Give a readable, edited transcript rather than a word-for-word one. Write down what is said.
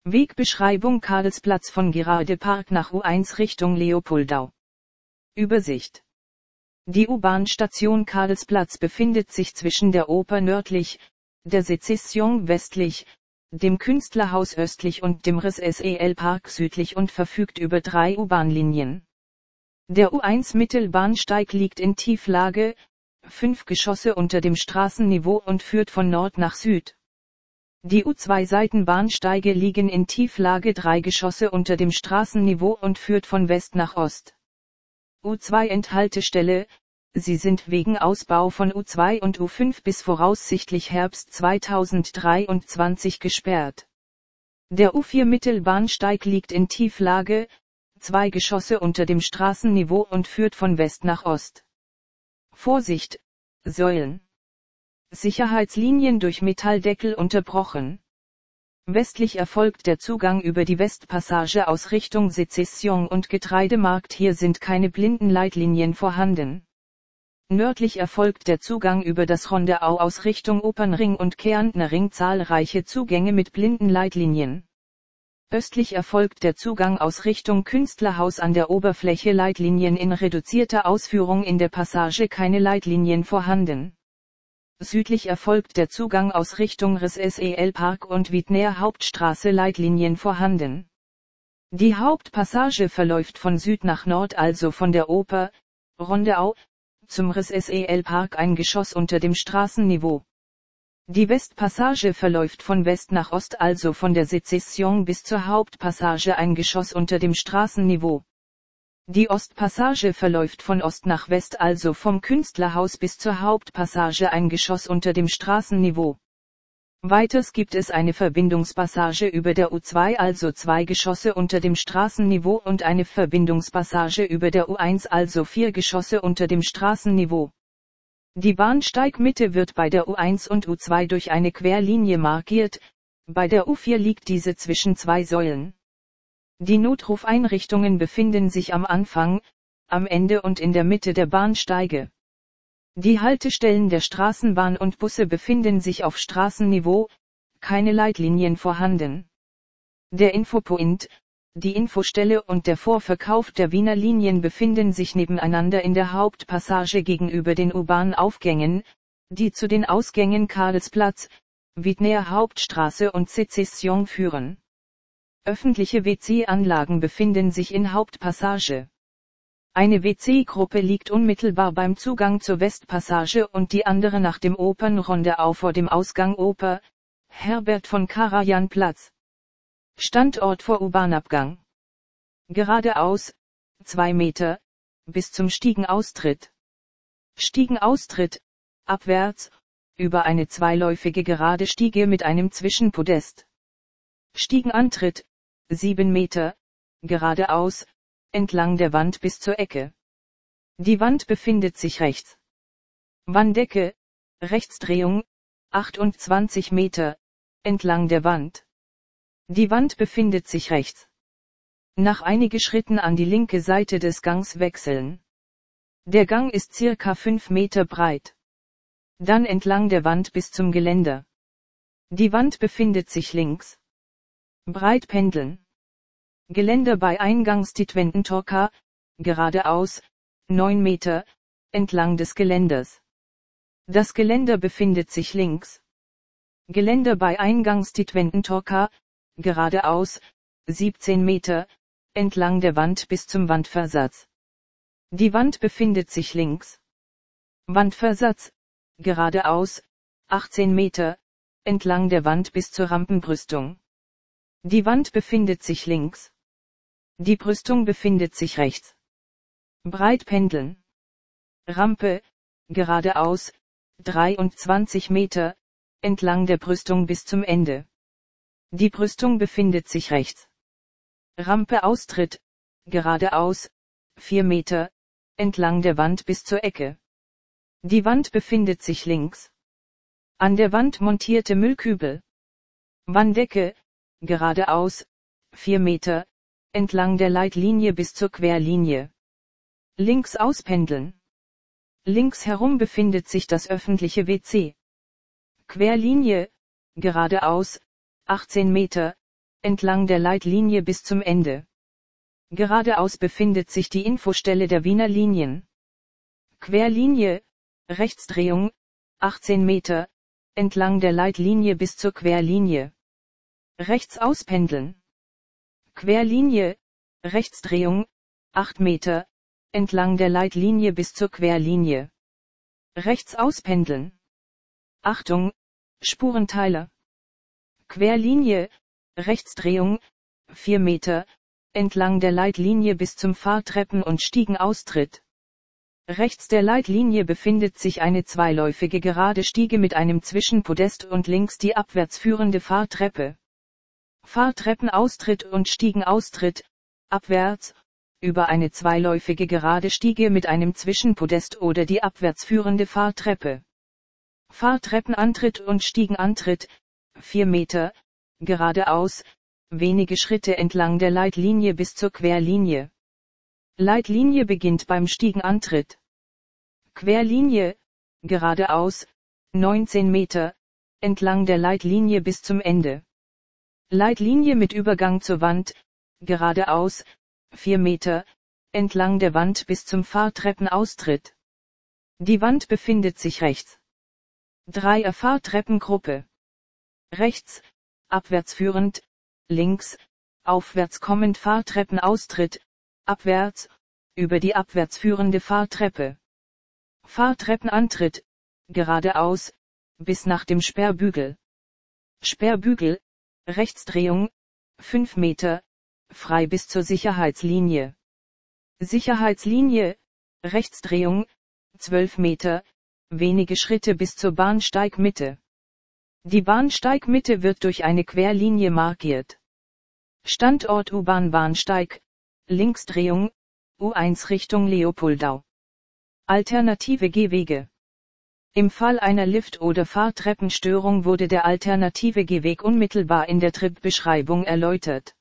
Wegbeschreibung Karlsplatz von Geradepark nach U1 Richtung Leopoldau. Übersicht. Die U-Bahn-Station Karlsplatz befindet sich zwischen der Oper nördlich, der Sezession westlich, dem Künstlerhaus östlich und dem Ris-SEL-Park südlich und verfügt über 3 U-Bahn-Linien. Der U1 Mittelbahnsteig liegt in Tieflage, 5 Geschosse unter dem Straßenniveau und führt von Nord nach Süd. Die U2 Seitenbahnsteige liegen in Tieflage 3 Geschosse unter dem Straßenniveau und führt von West nach Ost. U2 Endhaltestelle, sie sind wegen Ausbau von U2 und U5 bis voraussichtlich Herbst 2023 gesperrt. Der U4 Mittelbahnsteig liegt in Tieflage, 2 Geschosse unter dem Straßenniveau und führt von West nach Ost. Vorsicht, Säulen. Sicherheitslinien durch Metalldeckel unterbrochen. Westlich erfolgt der Zugang über die Westpassage aus Richtung Sezession und Getreidemarkt, hier sind keine Blindenleitlinien vorhanden. Nördlich erfolgt der Zugang über das Rondeau aus Richtung Opernring und Kärntner Ring, zahlreiche Zugänge mit Blindenleitlinien. Östlich erfolgt der Zugang aus Richtung Künstlerhaus an der Oberfläche, Leitlinien in reduzierter Ausführung, in der Passage keine Leitlinien vorhanden. Südlich erfolgt der Zugang aus Richtung Ris-SEL-Park und Wiedner Hauptstraße, Leitlinien vorhanden. Die Hauptpassage verläuft von Süd nach Nord, also von der Oper, Rondeau, zum Ris-SEL-Park, ein Geschoss unter dem Straßenniveau. Die Westpassage verläuft von West nach Ost, also von der Sezession bis zur Hauptpassage, ein Geschoss unter dem Straßenniveau. Die Ostpassage verläuft von Ost nach West, also vom Künstlerhaus bis zur Hauptpassage, ein Geschoss unter dem Straßenniveau. Weiters gibt es eine Verbindungspassage über der U2, also 2 Geschosse unter dem Straßenniveau, und eine Verbindungspassage über der U1, also 4 Geschosse unter dem Straßenniveau. Die Bahnsteigmitte wird bei der U1 und U2 durch eine Querlinie markiert, bei der U4 liegt diese zwischen 2 Säulen. Die Notrufeinrichtungen befinden sich am Anfang, am Ende und in der Mitte der Bahnsteige. Die Haltestellen der Straßenbahn und Busse befinden sich auf Straßenniveau, keine Leitlinien vorhanden. Der Infopoint, die Infostelle und der Vorverkauf der Wiener Linien befinden sich nebeneinander in der Hauptpassage gegenüber den U-Bahn-Aufgängen, die zu den Ausgängen Karlsplatz, Wiedner Hauptstraße und Sezession führen. Öffentliche WC-Anlagen befinden sich in Hauptpassage. Eine WC-Gruppe liegt unmittelbar beim Zugang zur Westpassage und die andere nach dem Opernrondeau vor dem Ausgang Oper, Herbert von Karajan-Platz. Standort vor U-Bahn-Abgang. Geradeaus, 2 Meter, bis zum Stiegenaustritt. Stiegenaustritt, abwärts, über eine zweiläufige gerade Stiege mit einem Zwischenpodest. Stiegenantritt, 7 Meter, geradeaus, entlang der Wand bis zur Ecke. Die Wand befindet sich rechts. Wanddecke, Rechtsdrehung, 28 Meter, entlang der Wand. Die Wand befindet sich rechts. Nach einigen Schritten an die linke Seite des Gangs wechseln. Der Gang ist circa 5 Meter breit. Dann entlang der Wand bis zum Geländer. Die Wand befindet sich links. Breit pendeln. Geländer bei Eingangstitwententorka, geradeaus, 9 Meter, entlang des Geländers. Das Geländer befindet sich links. Geländer bei Eingangstitwententorka, geradeaus, 17 Meter, entlang der Wand bis zum Wandversatz. Die Wand befindet sich links. Wandversatz, geradeaus, 18 Meter, entlang der Wand bis zur Rampenbrüstung. Die Wand befindet sich links. Die Brüstung befindet sich rechts. Breit pendeln. Rampe, geradeaus, 23 Meter, entlang der Brüstung bis zum Ende. Die Brüstung befindet sich rechts. Rampe Austritt, geradeaus, 4 Meter, entlang der Wand bis zur Ecke. Die Wand befindet sich links. An der Wand montierte Müllkübel. Wanddecke, geradeaus, 4 Meter, entlang der Leitlinie bis zur Querlinie. Links auspendeln. Links herum befindet sich das öffentliche WC. Querlinie, geradeaus, 18 Meter, entlang der Leitlinie bis zum Ende. Geradeaus befindet sich die Infostelle der Wiener Linien. Querlinie, Rechtsdrehung, 18 Meter, entlang der Leitlinie bis zur Querlinie. Rechts auspendeln. Querlinie, Rechtsdrehung, 8 Meter, entlang der Leitlinie bis zur Querlinie. Rechts auspendeln. Achtung, Spurenteiler. Querlinie, Rechtsdrehung, 4 Meter, entlang der Leitlinie bis zum Fahrtreppen- und Stiegenaustritt. Rechts der Leitlinie befindet sich eine zweiläufige gerade Stiege mit einem Zwischenpodest und links die abwärts führende Fahrtreppe. Fahrtreppenaustritt und Stiegenaustritt, abwärts, über eine zweiläufige gerade Stiege mit einem Zwischenpodest oder die abwärts führende Fahrtreppe. Fahrtreppenantritt und Stiegenantritt, 4 Meter, geradeaus, wenige Schritte entlang der Leitlinie bis zur Querlinie. Leitlinie beginnt beim Stiegenantritt. Querlinie, geradeaus, 19 Meter, entlang der Leitlinie bis zum Ende. Leitlinie mit Übergang zur Wand, geradeaus, 4 Meter, entlang der Wand bis zum Fahrtreppenaustritt. Die Wand befindet sich rechts. Dreier Fahrtreppengruppe. Rechts, abwärts führend, links, aufwärts kommend Fahrtreppenaustritt, abwärts, über die abwärts führende Fahrtreppe. Fahrtreppenantritt, geradeaus, bis nach dem Sperrbügel. Sperrbügel, Rechtsdrehung, 5 Meter, frei bis zur Sicherheitslinie. Sicherheitslinie, Rechtsdrehung, 12 Meter, wenige Schritte bis zur Bahnsteigmitte. Die Bahnsteigmitte wird durch eine Querlinie markiert. Standort U-Bahn-Bahnsteig, Linksdrehung, U1 Richtung Leopoldau. Alternative Gehwege. Im Fall einer Lift- oder Fahrtreppenstörung wurde der alternative Gehweg unmittelbar in der Tripbeschreibung erläutert.